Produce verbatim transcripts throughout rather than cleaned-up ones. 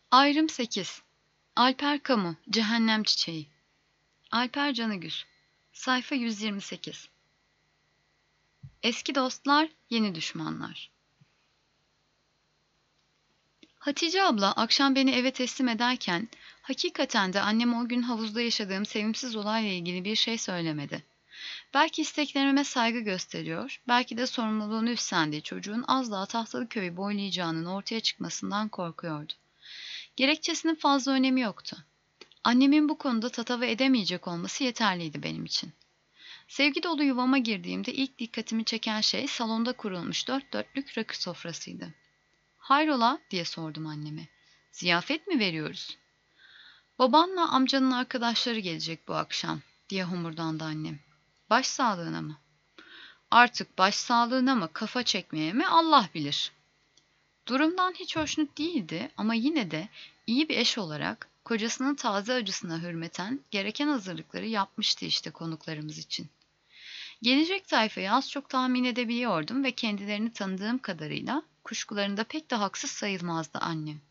Ayrım sekiz. Alper Kamu, Cehennem Çiçeği. Alper Canıgüz. Sayfa yüz yirmi sekiz. Eski dostlar, yeni düşmanlar. Hatice abla akşam beni eve teslim ederken, hakikaten de annem o gün havuzda yaşadığım sevimsiz olayla ilgili bir şey söylemedi. Belki isteklerime saygı gösteriyor, belki de sorumluluğunu üstlendiği çocuğun az daha Tahtalıköy'ü boylayacağının ortaya çıkmasından korkuyordu. Gerekçesinin fazla önemi yoktu. Annemin bu konuda tatava edemeyecek olması yeterliydi benim için. Sevgi dolu yuvama girdiğimde ilk dikkatimi çeken şey salonda kurulmuş dört dörtlük rakı sofrasıydı. "Hayrola?" diye sordum anneme. "Ziyafet mi veriyoruz?" "Babanla amcanın arkadaşları gelecek bu akşam," diye homurdandı annem. "Baş sağlığına mı?" "Artık baş sağlığına mı, kafa çekmeye mi Allah bilir." Durumdan hiç hoşnut değildi ama yine de iyi bir eş olarak kocasının taze acısına hürmeten gereken hazırlıkları yapmıştı işte konuklarımız için. Gelecek tayfayı az çok tahmin edebiliyordum ve kendilerini tanıdığım kadarıyla kuşkularında pek de haksız sayılmazdı annem.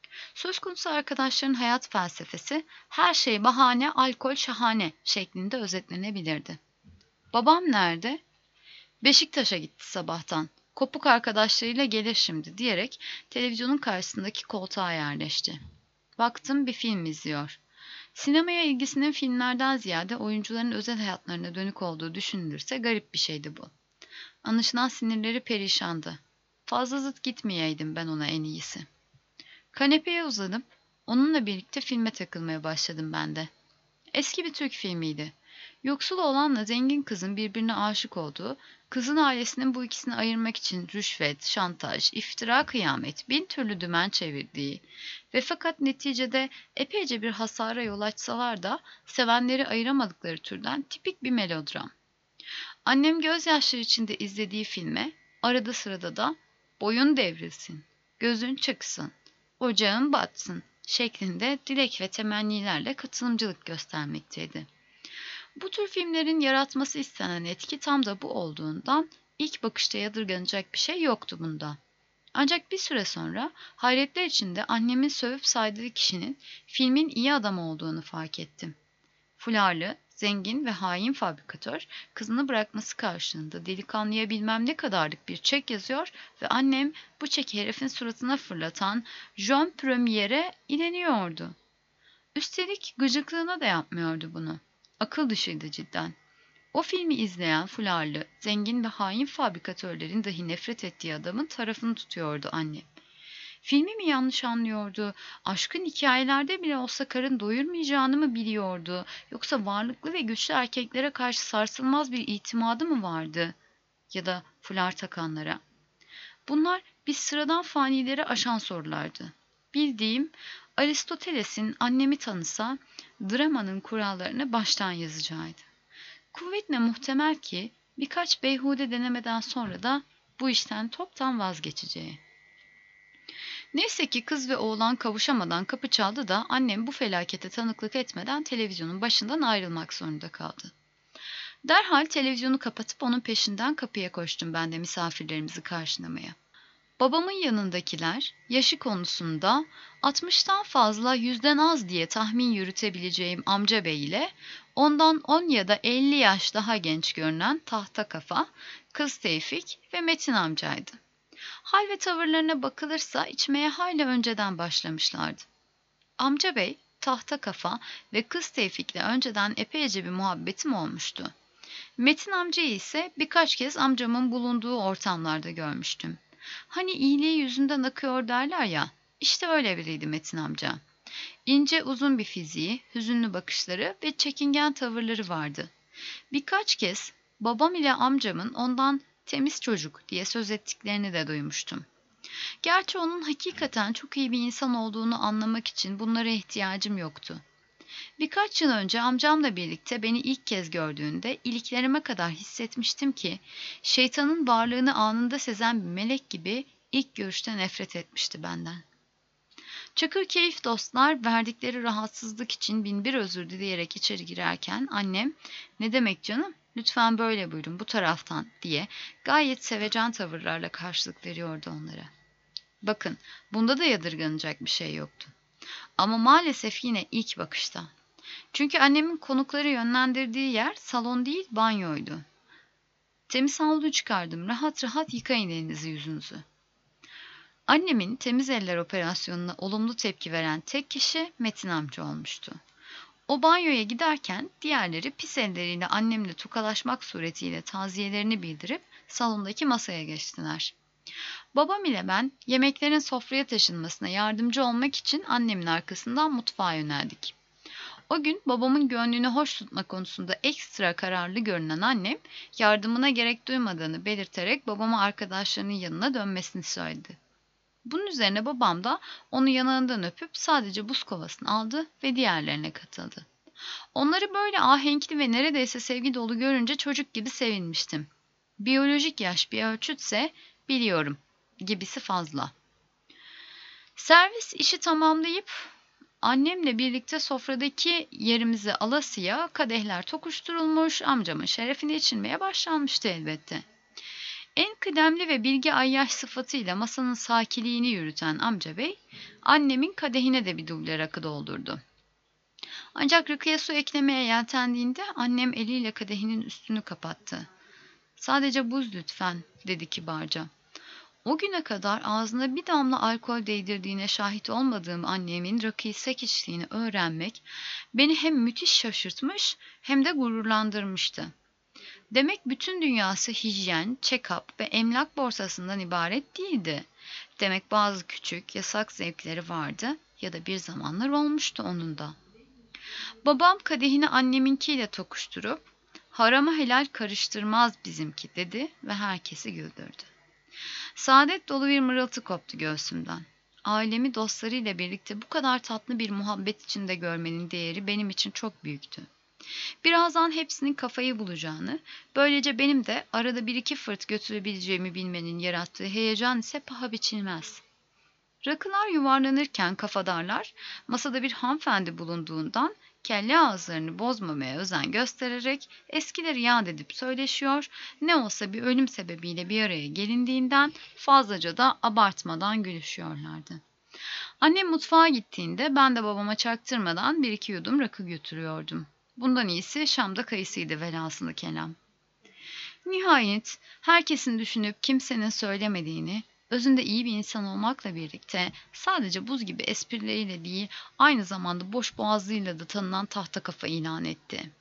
Söz konusu arkadaşların hayat felsefesi her şey bahane, alkol şahane şeklinde özetlenebilirdi. "Babam nerede?" "Beşiktaş'a gitti sabahtan. Kopuk arkadaşlarıyla gelir şimdi," diyerek televizyonun karşısındaki koltuğa yerleşti. Baktım bir film izliyor. Sinemaya ilgisinin filmlerden ziyade oyuncuların özel hayatlarına dönük olduğu düşünülürse garip bir şeydi bu. Anlaşılan sinirleri perişandı. Fazla zıt gitmeyeydim ben ona en iyisi. Kanepeye uzanıp onunla birlikte filme takılmaya başladım ben de. Eski bir Türk filmiydi. Yoksul oğlanla zengin kızın birbirine aşık olduğu, kızın ailesinin bu ikisini ayırmak için rüşvet, şantaj, iftira, kıyamet, bin türlü dümen çevirdiği ve fakat neticede epeyce bir hasara yol açsalar da sevenleri ayıramadıkları türden tipik bir melodram. Annem gözyaşları içinde izlediği filme arada sırada da "boyun devrilsin, gözün çıksın, ocağın batsın" şeklinde dilek ve temennilerle katılımcılık göstermekteydi. Bu tür filmlerin yaratması istenen etki tam da bu olduğundan ilk bakışta yadırganacak bir şey yoktu bunda. Ancak bir süre sonra hayretler içinde annemin sövüp saydığı kişinin filmin iyi adam olduğunu fark ettim. Fularlı, zengin ve hain fabrikatör kızını bırakması karşılığında delikanlıya bilmem ne kadarlık bir çek yazıyor ve annem bu çeki herifin suratına fırlatan Jean Premier'e inanıyordu. Üstelik gıcıklığına da yapmıyordu bunu. Akıl dışıydı cidden. O filmi izleyen fularlı, zengin ve hain fabrikatörlerin dahi nefret ettiği adamın tarafını tutuyordu annem. Filmi mi yanlış anlıyordu? Aşkın hikayelerde bile olsa karın doyurmayacağını mı biliyordu? Yoksa varlıklı ve güçlü erkeklere karşı sarsılmaz bir itimadı mı vardı? Ya da fular takanlara. Bunlar biz sıradan fanileri aşan sorulardı. Bildiğim Aristoteles'in annemi tanısa dramanın kurallarını baştan yazacağıydı. Kuvvetle muhtemel ki birkaç beyhude denemeden sonra da bu işten toptan vazgeçeceği. Neyse ki kız ve oğlan kavuşamadan kapı çaldı da annem bu felakete tanıklık etmeden televizyonun başından ayrılmak zorunda kaldı. Derhal televizyonu kapatıp onun peşinden kapıya koştum ben de misafirlerimizi karşılamaya. Babamın yanındakiler yaşı konusunda altmıştan fazla yüzden az diye tahmin yürütebileceğim amca bey ile ondan on ya da elli yaş daha genç görünen tahta kafa, kız Tevfik ve Metin amcaydı. Hal ve tavırlarına bakılırsa içmeye hayli önceden başlamışlardı. Amca bey, tahta kafa ve kız Tevfik'le önceden epeyce bir muhabbetim olmuştu. Metin amcayı ise birkaç kez amcamın bulunduğu ortamlarda görmüştüm. Hani iyiliği yüzünden akıyor derler ya, işte öyle biriydi Metin amca. İnce uzun bir fiziği, hüzünlü bakışları ve çekingen tavırları vardı. Birkaç kez babam ile amcamın ondan temiz çocuk diye söz ettiklerini de duymuştum. Gerçi onun hakikaten çok iyi bir insan olduğunu anlamak için bunlara ihtiyacım yoktu. Birkaç yıl önce amcamla birlikte beni ilk kez gördüğünde iliklerime kadar hissetmiştim ki şeytanın varlığını anında sezen bir melek gibi ilk görüşte nefret etmişti benden. Çakır keyif dostlar verdikleri rahatsızlık için binbir özür dileyerek içeri girerken annem "Ne demek canım? Lütfen böyle buyurun bu taraftan," diye gayet sevecen tavırlarla karşılık veriyordu onlara. Bakın, bunda da yadırganacak bir şey yoktu. Ama maalesef yine ilk bakışta. Çünkü annemin konukları yönlendirdiği yer salon değil banyoydu. Temiz havlu çıkardım. Rahat rahat yıkayın elinizi yüzünüzü. Annemin temiz eller operasyonuna olumlu tepki veren tek kişi Metin amca olmuştu. O banyoya giderken diğerleri pis elleriyle annemle tokalaşmak suretiyle taziyelerini bildirip salondaki masaya geçtiler. Babam ile ben yemeklerin sofraya taşınmasına yardımcı olmak için annemin arkasından mutfağa yöneldik. O gün babamın gönlünü hoş tutma konusunda ekstra kararlı görünen annem yardımına gerek duymadığını belirterek babama arkadaşlarının yanına dönmesini söyledi. Bunun üzerine babam da onu yanağından öpüp sadece buz kovasını aldı ve diğerlerine katıldı. Onları böyle ahenkli ve neredeyse sevgi dolu görünce çocuk gibi sevinmiştim. Biyolojik yaş bir ölçütse biliyorum gibisi fazla. Servis işi tamamlayıp annemle birlikte sofradaki yerimizi alasıya kadehler tokuşturulmuş, amcamın şerefine içilmeye başlanmıştı elbette. En kıdemli ve bilgi ayyaş sıfatıyla masanın sakiliğini yürüten amca bey, annemin kadehine de bir duble rakı doldurdu. Ancak rakıya su eklemeye yeltendiğinde annem eliyle kadehinin üstünü kapattı. "Sadece buz lütfen," dedi kibarca. O güne kadar ağzına bir damla alkol değdirdiğine şahit olmadığım annemin rakıyı sek içtiğini öğrenmek beni hem müthiş şaşırtmış hem de gururlandırmıştı. Demek bütün dünyası hijyen, check-up ve emlak borsasından ibaret değildi. Demek bazı küçük, yasak zevkleri vardı ya da bir zamanlar olmuştu onun da. Babam kadehini anneminkiyle tokuşturup, "Harama helal karıştırmaz bizimki," dedi ve herkesi güldürdü. Saadet dolu bir mırıltı koptu göğsümden. Ailemi dostlarıyla birlikte bu kadar tatlı bir muhabbet içinde görmenin değeri benim için çok büyüktü. Birazdan hepsinin kafayı bulacağını, böylece benim de arada bir iki fırt götürebileceğimi bilmenin yarattığı heyecan ise paha biçilmez. Rakılar yuvarlanırken kafadarlar, masada bir hanımefendi bulunduğundan kelle ağızlarını bozmamaya özen göstererek eskileri yad edip söyleşiyor, ne olsa bir ölüm sebebiyle bir araya gelindiğinden fazlaca da abartmadan gülüşüyorlardı. Annem mutfağa gittiğinde ben de babama çaktırmadan bir iki yudum rakı götürüyordum. Bundan iyisi Şam'da kayısıydı velhasılı kelam. Nihayet herkesin düşünüp kimsenin söylemediğini, özünde iyi bir insan olmakla birlikte sadece buz gibi esprileriyle değil, aynı zamanda boş boğazlığıyla da tanınan tahta kafa ilan etti.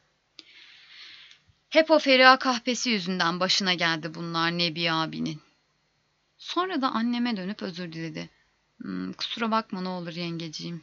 Hep o Feriha kahpesi yüzünden başına geldi bunlar Nebi abinin. Sonra da anneme dönüp özür diledi. Hmm, kusura bakma ne olur yengeciğim.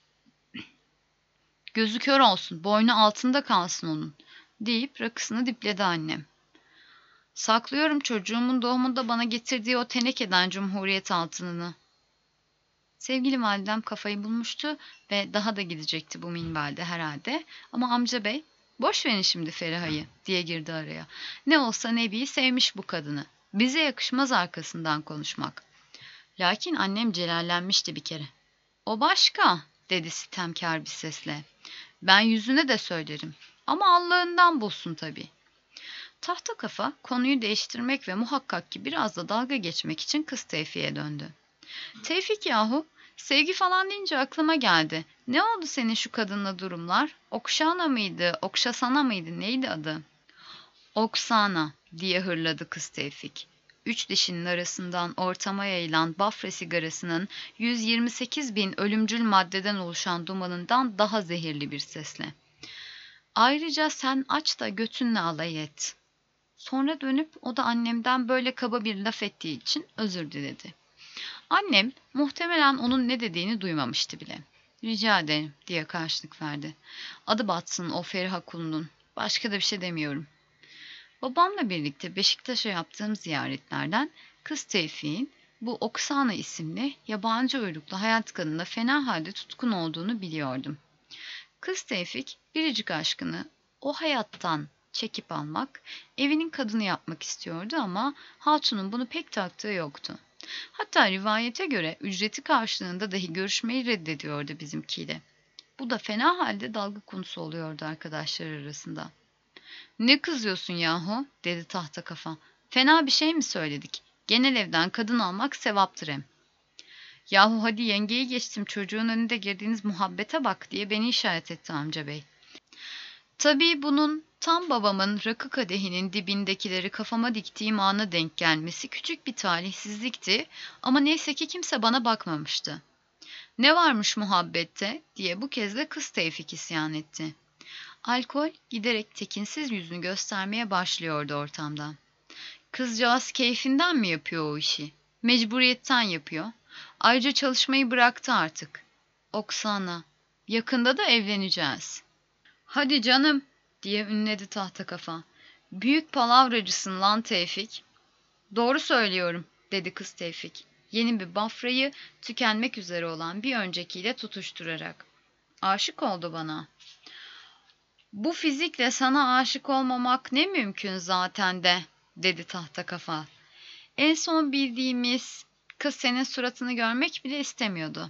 "Gözü kör olsun, boynu altında kalsın onun," deyip rakısını dipledi annem. "Saklıyorum çocuğumun doğumunda bana getirdiği o tenekeden cumhuriyet altınını." Sevgili validem kafayı bulmuştu ve daha da gidecekti bu minvalde herhalde. Ama amca bey, "Boş verin şimdi Feriha'yı," diye girdi araya. "Ne olsa Nebi'yi sevmiş bu kadını. Bize yakışmaz arkasından konuşmak." Lakin annem celallenmişti bir kere. "O başka," dedi sitemkar bir sesle. "Ben yüzüne de söylerim. Ama Allah'ından bulsun tabii." Tahta kafa konuyu değiştirmek ve muhakkak ki biraz da dalga geçmek için kız Tevfik'e döndü. "Tevfik yahu, sevgi falan deyince aklıma geldi. Ne oldu senin şu kadınla durumlar? Okşana mıydı, Okşasana mıydı, neydi adı?" "Oksana," diye hırladı kız Tevfik. Üç dişinin arasından ortama yayılan Bafra sigarasının yüz yirmi sekiz bin ölümcül maddeden oluşan dumanından daha zehirli bir sesle. "Ayrıca sen aç da götünle alay et." Sonra dönüp o da annemden böyle kaba bir laf ettiği için özür diledi. Annem muhtemelen onun ne dediğini duymamıştı bile. "Rica ederim," diye karşılık verdi. "Adı batsın o Feriha kulunun. Başka da bir şey demiyorum." Babamla birlikte Beşiktaş'a yaptığım ziyaretlerden kız Tevfik'in bu Oksana isimli yabancı uyruklu hayat kadınına fena halde tutkun olduğunu biliyordum. Kız Tevfik biricik aşkını o hayattan çekip almak, evinin kadını yapmak istiyordu ama hatunun bunu pek taktığı yoktu. Hatta rivayete göre ücreti karşılığında dahi görüşmeyi reddediyordu bizimkiyle. Bu da fena halde dalga konusu oluyordu arkadaşlar arasında. "Ne kızıyorsun yahu?" dedi tahta kafa. "Fena bir şey mi söyledik? Genel evden kadın almak sevaptır hem." Yahu hadi yengeyi geçtim, çocuğun önünde girdiğiniz muhabbete bak diye beni işaret etti amca bey. Tabii bunun tam babamın rakı kadehinin dibindekileri kafama diktiğim ana denk gelmesi küçük bir talihsizlikti ama neyse ki kimse bana bakmamıştı. Ne varmış muhabbette diye bu kez de kız Tevfik isyan etti. Alkol giderek tekinsiz yüzünü göstermeye başlıyordu ortamda. Kızcağız keyfinden mi yapıyor o işi? Mecburiyetten yapıyor. Ayrıca çalışmayı bıraktı artık. Oksana, yakında da evleneceğiz. Hadi canım diye ünledi tahta kafa. Büyük palavracısın lan Tevfik. Doğru söylüyorum dedi kız Tevfik. Yeni bir bafrayı tükenmek üzere olan bir öncekiyle tutuşturarak. Aşık oldu bana. Bu fizikle sana aşık olmamak ne mümkün zaten de dedi tahta kafa. En son bildiğimiz kız senin suratını görmek bile istemiyordu.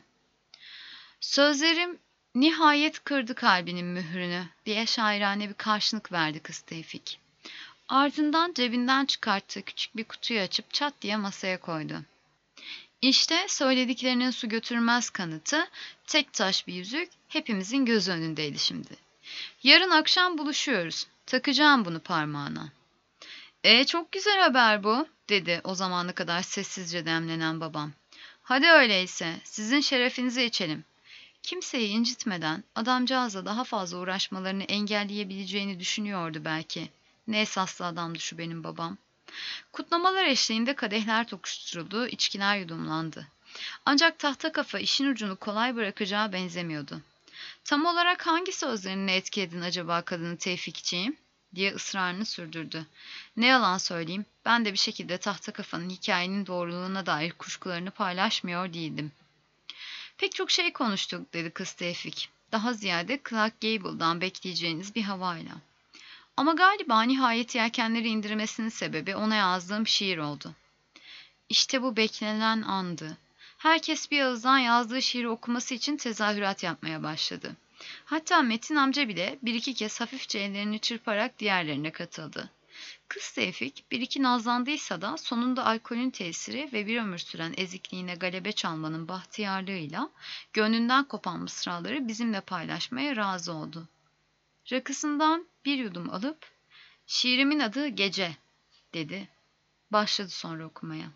Sözlerim nihayet kırdı kalbinin mührünü diye şairane bir karşılık verdi kız Tevfik. Ardından cebinden çıkarttığı küçük bir kutuyu açıp çat diye masaya koydu. İşte söylediklerinin su götürmez kanıtı, tek taş bir yüzük hepimizin göz önündeydi şimdi. Yarın akşam buluşuyoruz. Takacağım bunu parmağına. E çok güzel haber bu, dedi o zamana kadar sessizce demlenen babam. Hadi öyleyse, sizin şerefinize içelim. Kimseyi incitmeden adamcağızla daha fazla uğraşmalarını engelleyebileceğini düşünüyordu belki. Ne esaslı adamdı şu benim babam. Kutlamalar eşliğinde kadehler tokuşturuldu, içkiler yudumlandı. Ancak tahta kafa işin ucunu kolay bırakacağı benzemiyordu. Tam olarak hangi sözlerini etkiledin acaba kadını Tevfikçiğim? Diye ısrarını sürdürdü. Ne yalan söyleyeyim, ben de bir şekilde tahta kafanın hikayenin doğruluğuna dair kuşkularını paylaşmıyor değildim. Pek çok şey konuştuk dedi kız Tevfik. Daha ziyade Clark Gable'dan bekleyeceğiniz bir havayla. Ama galiba nihayet yelkenleri indirmesinin sebebi ona yazdığım şiir oldu. İşte bu beklenen andı. Herkes bir ağızdan yazdığı şiiri okuması için tezahürat yapmaya başladı. Hatta Metin amca bile bir iki kez hafifçe ellerini çırparak diğerlerine katıldı. Kız Tevfik bir iki nazlandıysa da sonunda alkolün tesiri ve bir ömür süren ezikliğine galebe çalmanın bahtiyarlığıyla gönlünden kopan mısraları bizimle paylaşmaya razı oldu. Rakısından bir yudum alıp "Şiirimin adı Gece" dedi. Başladı sonra okumaya.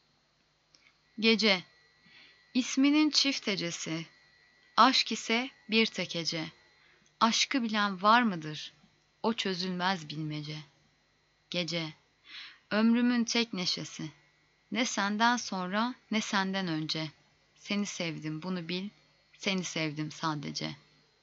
Gece, isminin çift hecesi, aşk ise bir tek hece. Aşkı bilen var mıdır? O çözülmez bilmece. Gece, ömrümün tek neşesi. Ne senden sonra ne senden önce. Seni sevdim bunu bil, seni sevdim sadece.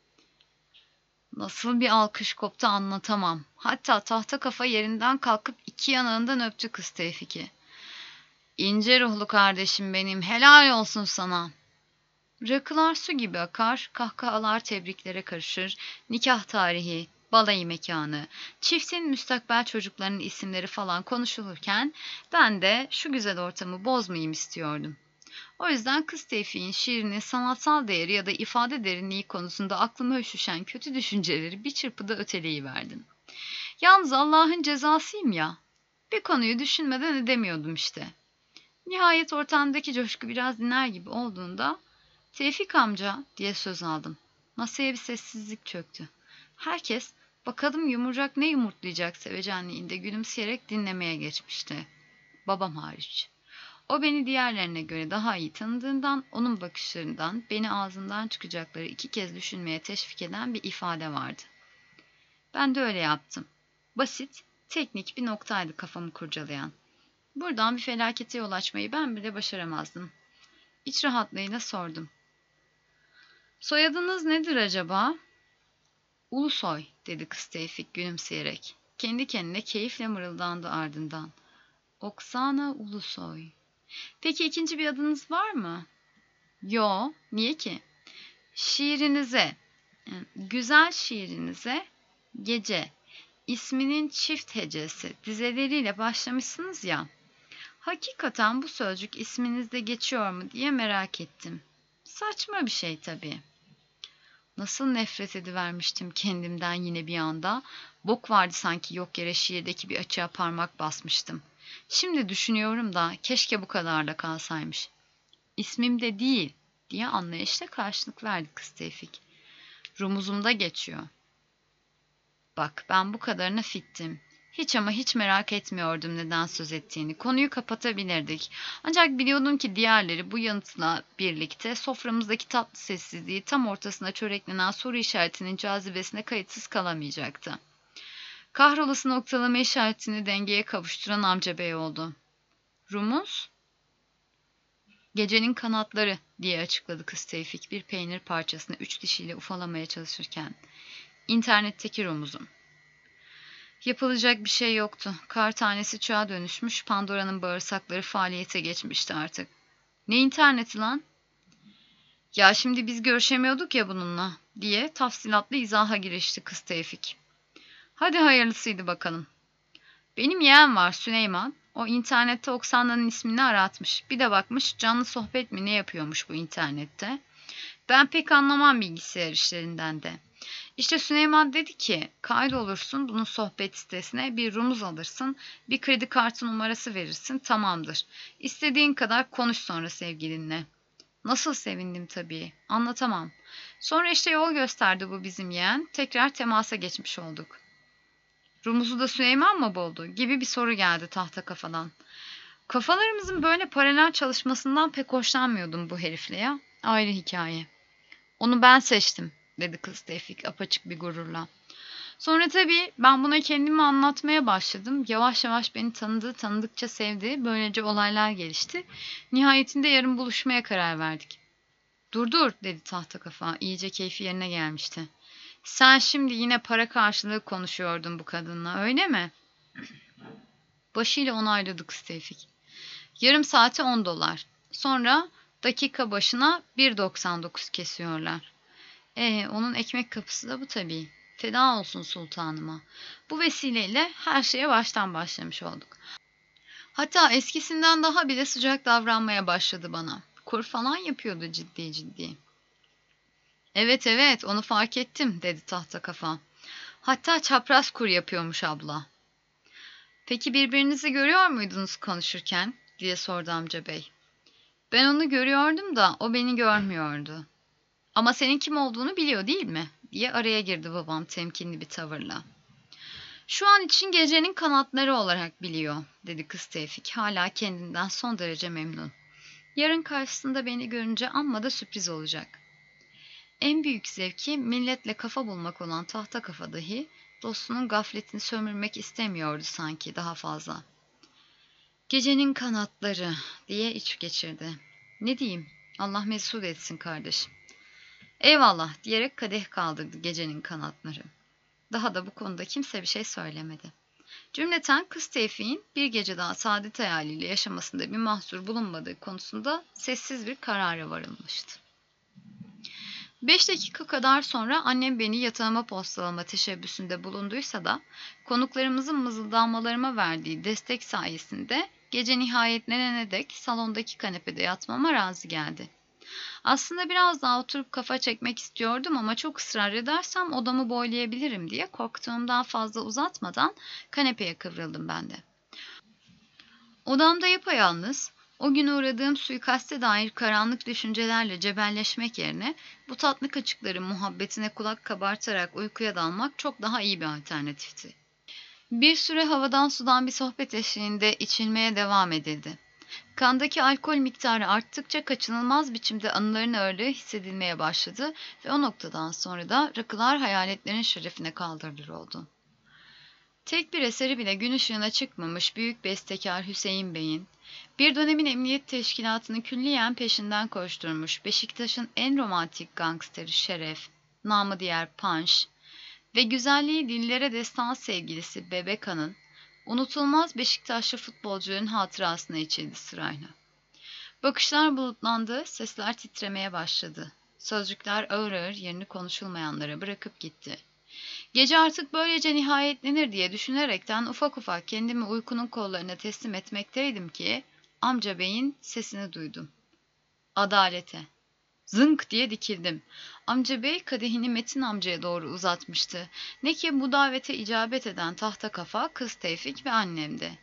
Nasıl bir alkış koptu anlatamam. Hatta tahta kafa yerinden kalkıp iki yanağından öptü kız Tevfik'i. İnce ruhlu kardeşim benim, helal olsun sana. Rakılar su gibi akar, kahkahalar tebriklere karışır, nikah tarihi, balayı mekanı, çiftin müstakbel çocuklarının isimleri falan konuşulurken ben de şu güzel ortamı bozmayayım istiyordum. O yüzden kız Tevfik'in şiirinin sanatsal değeri ya da ifade derinliği konusunda aklıma üşüşen kötü düşünceleri bir çırpıda öteleyiverdim. Yalnız Allah'ın cezasıyım ya, bir konuyu düşünmeden edemiyordum işte. Nihayet ortamdaki coşku biraz diner gibi olduğunda "Tevfik amca" diye söz aldım. Masaya bir sessizlik çöktü. Herkes bakalım yumurcak ne yumurtlayacak sevecenliğinde gülümseyerek dinlemeye geçmişti. Babam hariç. O beni diğerlerine göre daha iyi tanıdığından onun bakışlarından beni ağzından çıkacakları iki kez düşünmeye teşvik eden bir ifade vardı. Ben de öyle yaptım. Basit, teknik bir noktaydı kafamı kurcalayan. Buradan bir felakete yol açmayı ben bile başaramazdım. İç rahatlığıyla sordum. Soyadınız nedir acaba? Ulusoy dedi kız Tevfik gülümseyerek. Kendi kendine keyifle mırıldandı ardından. Oksana Ulusoy. Peki ikinci bir adınız var mı? Yo, niye ki? Şiirinize, güzel şiirinize Gece, isminin çift hecesi dizeleriyle başlamışsınız ya. Hakikaten bu sözcük isminizde geçiyor mu diye merak ettim. Saçma bir şey tabii. Nasıl nefret edivermiştim kendimden yine bir anda. Bok vardı sanki yok yere şiirdeki bir açığa parmak basmıştım. Şimdi düşünüyorum da keşke bu kadar da kalsaymış. İsmim de değil diye anlayışla karşılık verdi kız Tevfik. Rumuzumda geçiyor. Bak ben bu kadarına fittim. Hiç ama hiç merak etmiyordum neden söz ettiğini. Konuyu kapatabilirdik. Ancak biliyordum ki diğerleri bu yanıtla birlikte soframızdaki tatlı sessizliği tam ortasına çöreklenen soru işaretinin cazibesine kayıtsız kalamayacaktı. Kahrolası noktalama işaretini dengeye kavuşturan amca bey oldu. Rumuz? Gecenin kanatları diye açıkladı kız Tevfik bir peynir parçasını üç dişiyle ufalamaya çalışırken. İnternetteki rumuzum. Yapılacak bir şey yoktu. Kar tanesi çağa dönüşmüş, Pandora'nın bağırsakları faaliyete geçmişti artık. Ne interneti lan? Ya şimdi biz görüşemiyorduk ya bununla diye tafsilatlı izaha girişti kız Tevfik. Hadi hayırlısıydı bakalım. Benim yeğen var Süleyman. O internette Oksana'nın ismini aratmış. Bir de bakmış canlı sohbet mi ne yapıyormuş bu internette. Ben pek anlamam bilgisayar işlerinden de. İşte Süleyman dedi ki kaydolursun bunun sohbet sitesine bir rumuz alırsın bir kredi kartı numarası verirsin tamamdır. İstediğin kadar konuş sonra sevgilinle. Nasıl sevindim tabii anlatamam. Sonra işte yol gösterdi bu bizim yeğen tekrar temasa geçmiş olduk. Rumuzu da Süleyman mı buldu gibi bir soru geldi tahta kafadan. Kafalarımızın böyle paralel çalışmasından pek hoşlanmıyordum bu herifle ya. Ayrı hikaye. Onu ben seçtim dedi kız Tevfik apaçık bir gururla. Sonra tabii ben buna kendimi anlatmaya başladım. Yavaş yavaş beni tanıdı, tanıdıkça sevdi. Böylece olaylar gelişti. Nihayetinde yarın buluşmaya karar verdik. Dur dur dedi tahta kafa. İyice keyfi yerine gelmişti. Sen şimdi yine para karşılığı konuşuyordun bu kadınla öyle mi? Başıyla onayladı kız Tevfik. Yarım saate on dolar. Sonra dakika başına bir doksan dokuz kesiyorlar. Ee, onun ekmek kapısı da bu tabii. Feda olsun sultanıma. Bu vesileyle her şeye baştan başlamış olduk. Hatta eskisinden daha bile sıcak davranmaya başladı bana. Kur falan yapıyordu ciddi ciddi. Evet evet onu fark ettim dedi tahta kafa. Hatta çapraz kur yapıyormuş abla. Peki birbirinizi görüyor muydunuz konuşurken diye sordu amca bey. Ben onu görüyordum da o beni görmüyordu. Ama senin kim olduğunu biliyor değil mi? Diye araya girdi babam temkinli bir tavırla. Şu an için gecenin kanatları olarak biliyor, dedi kız Tevfik hala kendinden son derece memnun. Yarın karşısında beni görünce amma da sürpriz olacak. En büyük zevki milletle kafa bulmak olan tahta kafa dahi dostunun gafletini sömürmek istemiyordu sanki daha fazla. Gecenin kanatları diye iç geçirdi. Ne diyeyim? Allah mesut etsin kardeşim. Eyvallah diyerek kadeh kaldırdı gecenin kanatları. Daha da bu konuda kimse bir şey söylemedi. Cümleten kız Tevfik'in bir gece daha saadet hayaliyle yaşamasında bir mahsur bulunmadığı konusunda sessiz bir karara varılmıştı. Beş dakika kadar sonra annem beni yatağıma postalama teşebbüsünde bulunduysa da konuklarımızın mızıldanmalarıma verdiği destek sayesinde gece nihayetlenene dek salondaki kanepede yatmama razı geldi. Aslında biraz daha oturup kafa çekmek istiyordum ama çok ısrar edersem odamı boylayabilirim diye korktuğumdan fazla uzatmadan kanepeye kıvrıldım ben de. Odamda yapayalnız, o gün uğradığım suikaste dair karanlık düşüncelerle cebelleşmek yerine bu tatlı kaçıkların muhabbetine kulak kabartarak uykuya dalmak çok daha iyi bir alternatifti. Bir süre havadan sudan bir sohbet eşliğinde içilmeye devam edildi. Kandaki alkol miktarı arttıkça kaçınılmaz biçimde anıların ağırlığı hissedilmeye başladı ve o noktadan sonra da rakılar hayaletlerin şerefine kaldırılır oldu. Tek bir eseri bile gün ışığına çıkmamış büyük bestekar Hüseyin Bey'in, bir dönemin emniyet teşkilatını külliyen peşinden koşturmuş Beşiktaş'ın en romantik gangsteri Şeref, namı diğer Punch ve güzelliği dillere destan sevgilisi Bebeka'nın, unutulmaz Beşiktaşlı futbolcuların hatırasına içildi sırayla. Bakışlar bulutlandı, sesler titremeye başladı. Sözcükler ağır ağır yerini konuşulmayanlara bırakıp gitti. Gece artık böylece nihayetlenir diye düşünerekten ufak ufak kendimi uykunun kollarına teslim etmekteydim ki amca beyin sesini duydum. Adalete. Zınk diye dikildim. Amca bey kadehini Metin amcaya doğru uzatmıştı. Ne ki bu davete icabet eden tahta kafa kız Tevfik ve annemdi.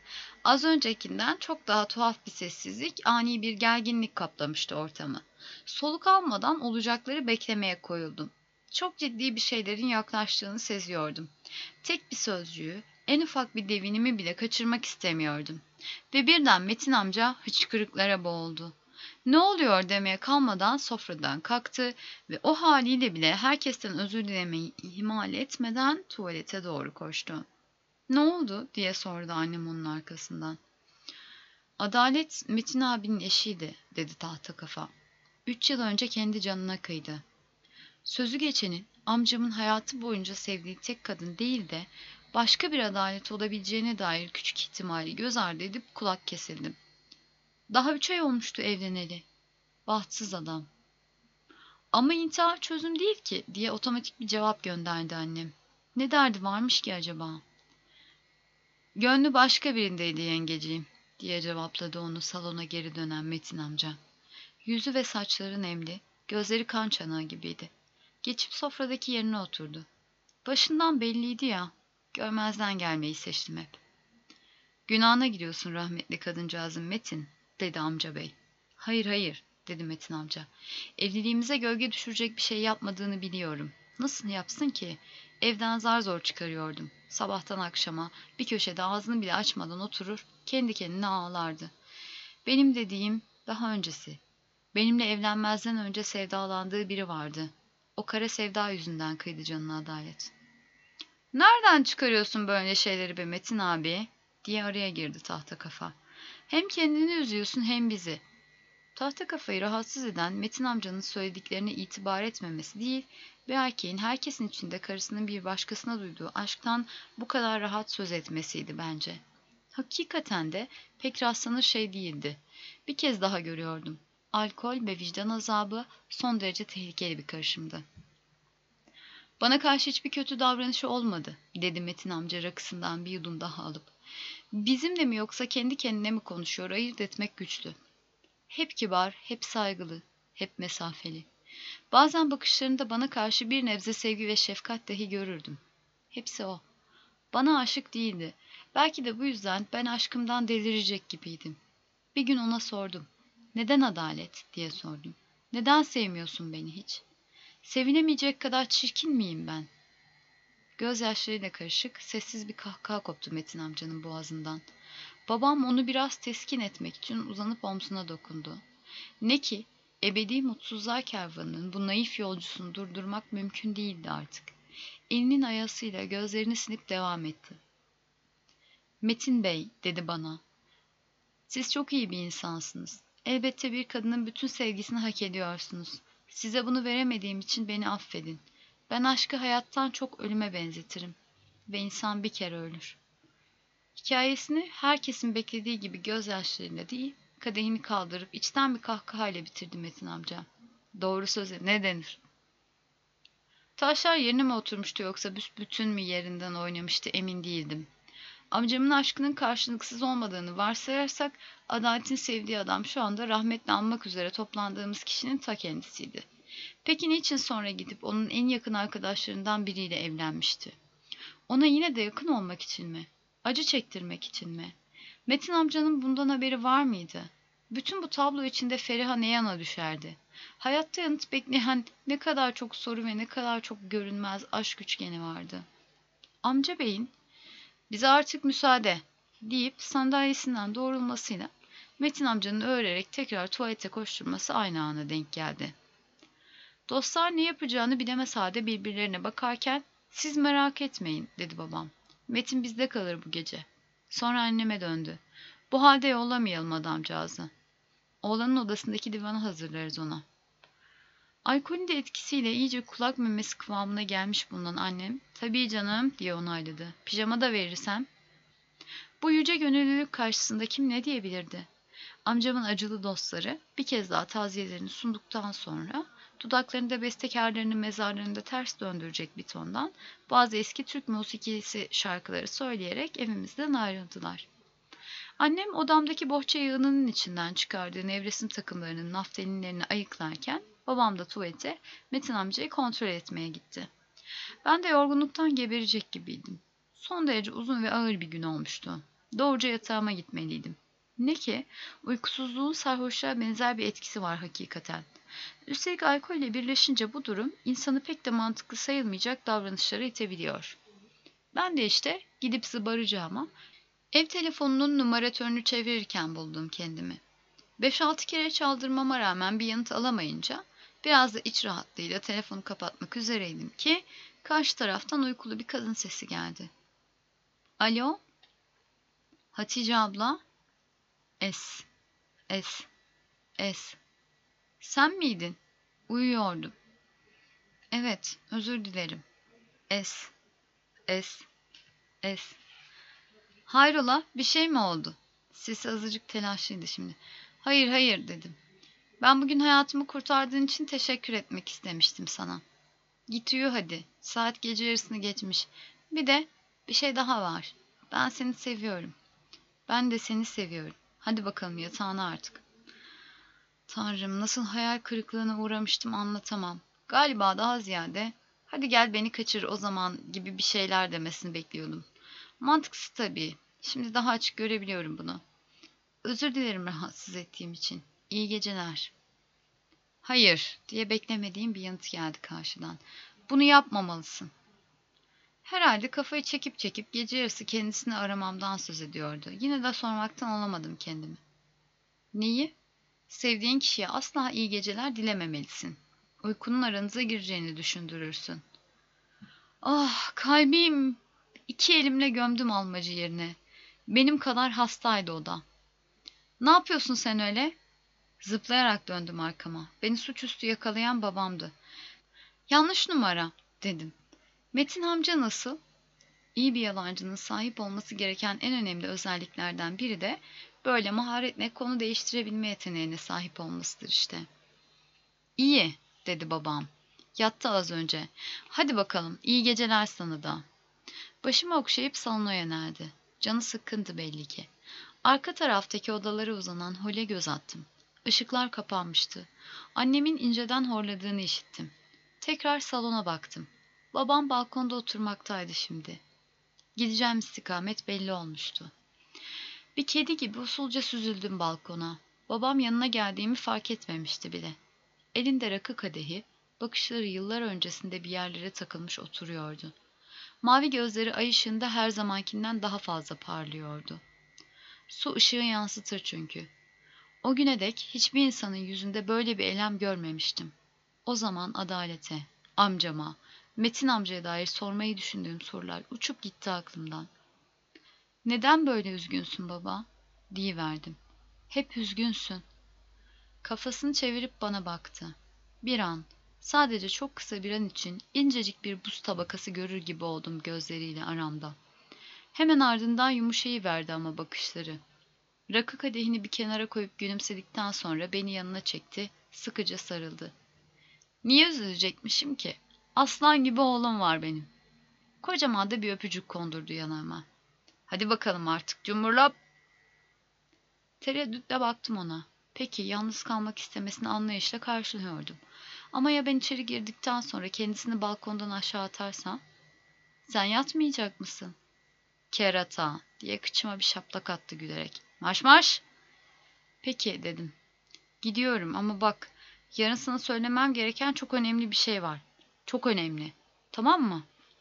Az öncekinden çok daha tuhaf bir sessizlik, ani bir gerginlik kaplamıştı ortamı. Soluk almadan olacakları beklemeye koyuldum. Çok ciddi bir şeylerin yaklaştığını seziyordum. Tek bir sözcüğü, en ufak bir devinimi bile kaçırmak istemiyordum. Ve birden Metin amca hıçkırıklara boğuldu. Ne oluyor demeye kalmadan sofradan kalktı ve o haliyle bile herkesten özür dilemeyi ihmal etmeden tuvalete doğru koştu. "Ne oldu?" diye sordu annem onun arkasından. "Adalet Metin abinin eşiydi," dedi tahta kafa. "Üç yıl önce kendi canına kıydı." Sözü geçenin amcamın hayatı boyunca sevdiği tek kadın değil de başka bir adalet olabileceğine dair küçük ihtimali göz ardı edip kulak kesildim. "Daha üç ay olmuştu evleneli. Bahtsız adam." "Ama intihar çözüm değil ki," diye otomatik bir cevap gönderdi annem. "Ne derdi varmış ki acaba?" "Gönlü başka birindeydi yengeciğim," diye cevapladı onu salona geri dönen Metin amca. Yüzü ve saçları nemli, gözleri kan çanağı gibiydi. Geçip sofradaki yerine oturdu. "Başından belliydi ya, görmezden gelmeyi seçtim hep." "Günahına giriyorsun rahmetli kadıncağızın Metin," dedi amca bey. "Hayır hayır," dedi Metin amca. "Evliliğimize gölge düşürecek bir şey yapmadığını biliyorum. Nasıl yapsın ki? Evden zar zor çıkarıyordum. Sabahtan akşama bir köşede ağzını bile açmadan oturur, kendi kendine ağlardı. Benim dediğim daha öncesi. Benimle evlenmezden önce sevdalandığı biri vardı. O kara sevda yüzünden kıydı canına adalet." "Nereden çıkarıyorsun böyle şeyleri be Metin abi?" diye araya girdi tahta kafa. "Hem kendini üzüyorsun hem bizi." Tahta kafayı rahatsız eden Metin amcanın söylediklerine itibar etmemesi değil, bir erkeğin herkesin içinde karısının bir başkasına duyduğu aşktan bu kadar rahat söz etmesiydi bence. Hakikaten de pek rastlanır şey değildi. Bir kez daha görüyordum. Alkol ve vicdan azabı son derece tehlikeli bir karışımdı. "Bana karşı hiçbir kötü davranışı olmadı," dedi Metin amca rakısından bir yudum daha alıp. "Bizimle mi yoksa kendi kendine mi konuşuyor ayırt etmek güçtü. Hep kibar, hep saygılı, hep mesafeli. Bazen bakışlarında bana karşı bir nebze sevgi ve şefkat dahi görürdüm. Hepsi o. Bana aşık değildi. Belki de bu yüzden ben aşkımdan delirecek gibiydim. Bir gün ona sordum. 'Neden adalet?' diye sordum. 'Neden sevmiyorsun beni hiç? Sevinemeyecek kadar çirkin miyim ben?' Gözyaşlarıyla karışık, sessiz bir kahkaha koptu Metin amcanın boğazından. Babam onu biraz teskin etmek için uzanıp omzuna dokundu. Ne ki, ebedi mutsuzluğa kervanının bu naif yolcusunu durdurmak mümkün değildi artık. Elinin ayasıyla gözlerini silip devam etti. "Metin Bey," dedi bana, "siz çok iyi bir insansınız. Elbette bir kadının bütün sevgisini hak ediyorsunuz. Size bunu veremediğim için beni affedin. Ben aşkı hayattan çok ölüme benzetirim. Ve insan bir kere ölür." Hikayesini herkesin beklediği gibi gözyaşlarıyla değil, kadehini kaldırıp içten bir kahkahayla bitirdi Metin amca. "Doğru söze ne denir?" Taşlar yerine mi oturmuştu yoksa büsbütün mü yerinden oynamıştı emin değildim. Amcamın aşkının karşılıksız olmadığını varsayarsak, Adalet'in sevdiği adam şu anda rahmetle anmak üzere toplandığımız kişinin ta kendisiydi. Peki niçin sonra gidip onun en yakın arkadaşlarından biriyle evlenmişti? Ona yine de yakın olmak için mi? Acı çektirmek için mi? Metin amcanın bundan haberi var mıydı? Bütün bu tablo içinde Feriha ne yana düşerdi? Hayatta yanıt bekleyen ne kadar çok soru ve ne kadar çok görünmez aşk üçgeni vardı. Amca beyin, "Bize artık müsaade," deyip sandalyesinden doğrulmasıyla Metin amcanın öğrerek tekrar tuvalete koşturması aynı ana denk geldi. Dostlar ne yapacağını bilemez halde birbirlerine bakarken, "Siz merak etmeyin," dedi babam. "Metin bizde kalır bu gece." Sonra anneme döndü. "Bu halde yollamayalım adamcağızı. Oğlanın odasındaki divanı hazırlarız ona." Alkolün de etkisiyle iyice kulak memesi kıvamına gelmiş bulunan annem, "Tabii canım," diye onayladı. "Pijama da verirsem?" Bu yüce gönüllülük karşısında kim ne diyebilirdi? Amcamın acılı dostları bir kez daha taziyelerini sunduktan sonra dudaklarında bestekarlarının mezarlarında ters döndürecek bir tondan bazı eski Türk musikisi şarkıları söyleyerek evimizden ayrıldılar. Annem odamdaki bohça yığınının içinden çıkardığı nevresim takımlarının naftalinlerini ayıklarken babam da tuvalete Metin amcayı kontrol etmeye gitti. Ben de yorgunluktan geberecek gibiydim. Son derece uzun ve ağır bir gün olmuştu. Doğruca yatağıma gitmeliydim. Ne ki, uykusuzluğun sarhoşluğa benzer bir etkisi var hakikaten. Üstelik alkolle birleşince bu durum insanı pek de mantıklı sayılmayacak davranışlara itebiliyor. Ben de işte gidip zıbaracağıma ev telefonunun numaratörünü çevirirken buldum kendimi. Beş altı kere çaldırmama rağmen bir yanıt alamayınca biraz da iç rahatlığıyla telefonu kapatmak üzereydim ki karşı taraftan uykulu bir kadın sesi geldi. Alo? Hatice abla? Es, es, es. Sen miydin? Uyuyordum. Evet, özür dilerim. Es, es, es. Hayrola, bir şey mi oldu? Sesi azıcık telaşlıydı şimdi. Hayır, hayır dedim. Ben bugün hayatımı kurtardığın için teşekkür etmek istemiştim sana. Git uyu hadi. Saat gece yarısını geçmiş. Bir de bir şey daha var. Ben seni seviyorum. Ben de seni seviyorum. Hadi bakalım yatağına artık. Tanrım, nasıl hayal kırıklığına uğramıştım anlatamam. Galiba daha ziyade hadi gel beni kaçır o zaman gibi bir şeyler demesini bekliyordum. Mantıksız tabii. Şimdi daha açık görebiliyorum bunu. Özür dilerim rahatsız ettiğim için. İyi geceler. Hayır diye beklemediğim bir yanıt geldi karşıdan. Bunu yapmamalısın. Herhalde kafayı çekip çekip gece yarısı kendisini aramamdan söz ediyordu. Yine de sormaktan alamadım kendimi. Neyi? Sevdiğin kişiye asla iyi geceler dilememelisin. Uykunun aranıza gireceğini düşündürürsün. Ah kalbim! İki elimle gömdüm almacı yerine. Benim kadar hastaydı o da. Ne yapıyorsun sen öyle? Zıplayarak döndüm arkama. Beni suçüstü yakalayan babamdı. Yanlış numara dedim. Metin amca nasıl? İyi bir yalancının sahip olması gereken en önemli özelliklerden biri de böyle maharetle konu değiştirebilme yeteneğine sahip olmasıdır işte. İyi, dedi babam. Yattı az önce. Hadi bakalım, iyi geceler sana da. Başımı okşayıp salona yöneldi. Canı sıkkındı belli ki. Arka taraftaki odalara uzanan hole göz attım. Işıklar kapanmıştı. Annemin inceden horladığını işittim. Tekrar salona baktım. Babam balkonda oturmaktaydı şimdi. Gideceğim istikamet belli olmuştu. Bir kedi gibi usulca süzüldüm balkona. Babam yanına geldiğimi fark etmemişti bile. Elinde rakı kadehi, bakışları yıllar öncesinde bir yerlere takılmış oturuyordu. Mavi gözleri ay ışığında her zamankinden daha fazla parlıyordu. Su ışığı yansıtır çünkü. O güne dek hiçbir insanın yüzünde böyle bir elem görmemiştim. O zaman adalete, amcama, Metin amcaya dair sormayı düşündüğüm sorular uçup gitti aklımdan. Neden böyle üzgünsün baba? Diyiverdim. Hep üzgünsün. Kafasını çevirip bana baktı. Bir an, sadece çok kısa bir an için incecik bir buz tabakası görür gibi oldum gözleriyle aramda. Hemen ardından yumuşayıverdi ama bakışları. Rakı kadehini bir kenara koyup gülümsedikten sonra beni yanına çekti, sıkıca sarıldı. Niye üzülecekmişim ki? Aslan gibi oğlum var benim. Kocaman da bir öpücük kondurdu yanağıma. Hadi bakalım artık cumhurlop. Tereddütle baktım ona. Peki yalnız kalmak istemesini anlayışla karşılıyordum. Ama ya ben içeri girdikten sonra kendisini balkondan aşağı atarsam? Sen yatmayacak mısın? Kerata diye kıçıma bir şaplak attı gülerek. Marş marş. Peki dedim. Gidiyorum ama bak yarın sana söylemem gereken çok önemli bir şey var. Çok önemli. Tamam mı?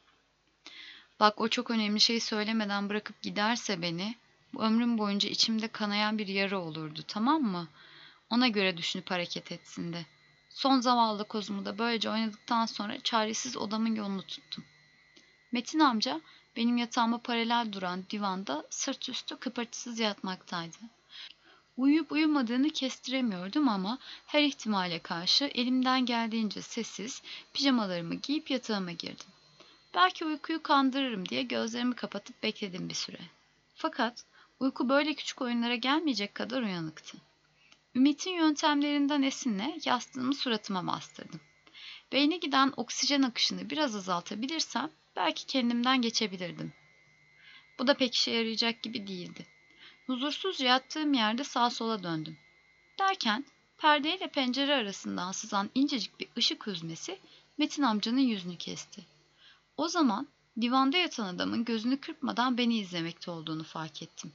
Bak o çok önemli şeyi söylemeden bırakıp giderse beni, bu ömrüm boyunca içimde kanayan bir yara olurdu, tamam mı? Ona göre düşünüp hareket etsin de. Son zavallı kozumu da böylece oynadıktan sonra çaresiz odamın yolunu tuttum. Metin amca benim yatağıma paralel duran divanda sırt üstü kıpırtısız yatmaktaydı. Uyuyup uyumadığını kestiremiyordum ama her ihtimale karşı elimden geldiğince sessiz pijamalarımı giyip yatağıma girdim. Belki uykuyu kandırırım diye gözlerimi kapatıp bekledim bir süre. Fakat uyku böyle küçük oyunlara gelmeyecek kadar uyanıktı. Ümit'in yöntemlerinden esinle yastığımı suratıma bastırdım. Beyne giden oksijen akışını biraz azaltabilirsem belki kendimden geçebilirdim. Bu da pek işe yarayacak gibi değildi. Huzursuz yattığım yerde sağa sola döndüm. Derken perdeyle pencere arasından sızan incecik bir ışık hüzmesi Metin amcanın yüzünü kesti. O zaman divanda yatan adamın gözünü kırpmadan beni izlemekte olduğunu fark ettim.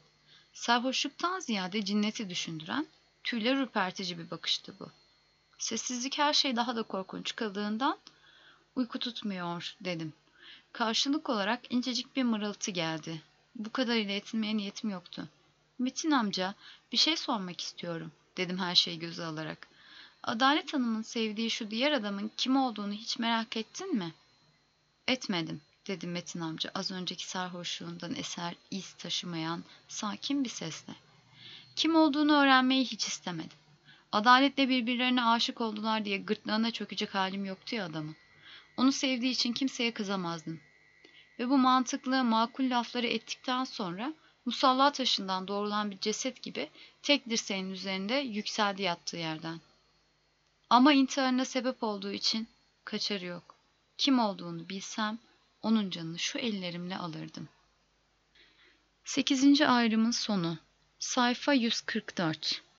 Sarhoşluktan ziyade cinneti düşündüren, tüyler ürpertici bir bakıştı bu. Sessizlik her şey daha da korkunç kıldığından uyku tutmuyor dedim. Karşılık olarak incecik bir mırıltı geldi. Bu kadarıyla yetinmeye niyetim yoktu. Metin amca, bir şey sormak istiyorum, dedim her şeyi göze alarak. Adalet Hanım'ın sevdiği şu diğer adamın kim olduğunu hiç merak ettin mi? Etmedim, dedi Metin amca az önceki sarhoşluğundan eser iz taşımayan sakin bir sesle. Kim olduğunu öğrenmeyi hiç istemedim. Adaletle birbirlerine aşık oldular diye gırtlağına çökecek halim yoktu ya adamın. Onu sevdiği için kimseye kızamazdım. Ve bu mantıklı, makul lafları ettikten sonra musalla taşından doğrulan bir ceset gibi tek dirseğinin üzerinde yükseldi yattığı yerden. Ama intiharına sebep olduğu için kaçarı yok. Kim olduğunu bilsem onun canını şu ellerimle alırdım. Sekizinci ayrımın sonu. Sayfa yüz kırk dört.